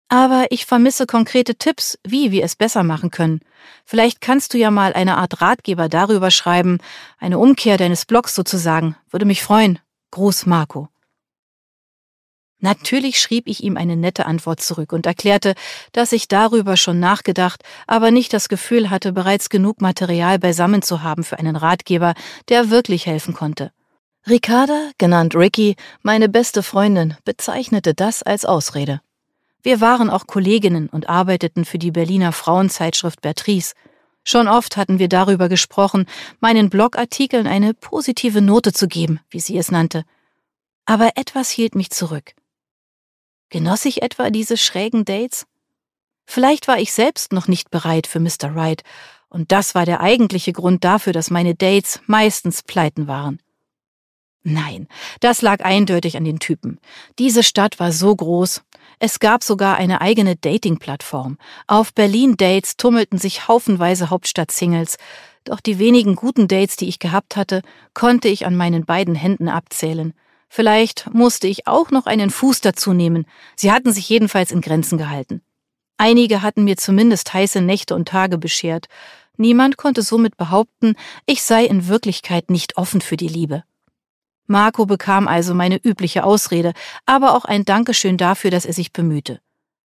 Aber ich vermisse konkrete Tipps, wie wir es besser machen können. Vielleicht kannst du ja mal eine Art Ratgeber darüber schreiben, eine Umkehr deines Blogs sozusagen. Würde mich freuen. Gruß, Marco. Natürlich schrieb ich ihm eine nette Antwort zurück und erklärte, dass ich darüber schon nachgedacht, aber nicht das Gefühl hatte, bereits genug Material beisammen zu haben für einen Ratgeber, der wirklich helfen konnte. Ricarda, genannt Ricky, meine beste Freundin, bezeichnete das als Ausrede. Wir waren auch Kolleginnen und arbeiteten für die Berliner Frauenzeitschrift Bertrice. Schon oft hatten wir darüber gesprochen, meinen Blogartikeln eine positive Note zu geben, wie sie es nannte. Aber etwas hielt mich zurück. Genoss ich etwa diese schrägen Dates? Vielleicht war ich selbst noch nicht bereit für Mr. Right, und das war der eigentliche Grund dafür, dass meine Dates meistens pleiten waren. Nein, das lag eindeutig an den Typen. Diese Stadt war so groß. Es gab sogar eine eigene Dating-Plattform. Auf Berlin-Dates tummelten sich haufenweise Hauptstadt-Singles. Doch die wenigen guten Dates, die ich gehabt hatte, konnte ich an meinen beiden Händen abzählen. Vielleicht musste ich auch noch einen Fuß dazu nehmen. Sie hatten sich jedenfalls in Grenzen gehalten. Einige hatten mir zumindest heiße Nächte und Tage beschert. Niemand konnte somit behaupten, ich sei in Wirklichkeit nicht offen für die Liebe. Marco bekam also meine übliche Ausrede, aber auch ein Dankeschön dafür, dass er sich bemühte.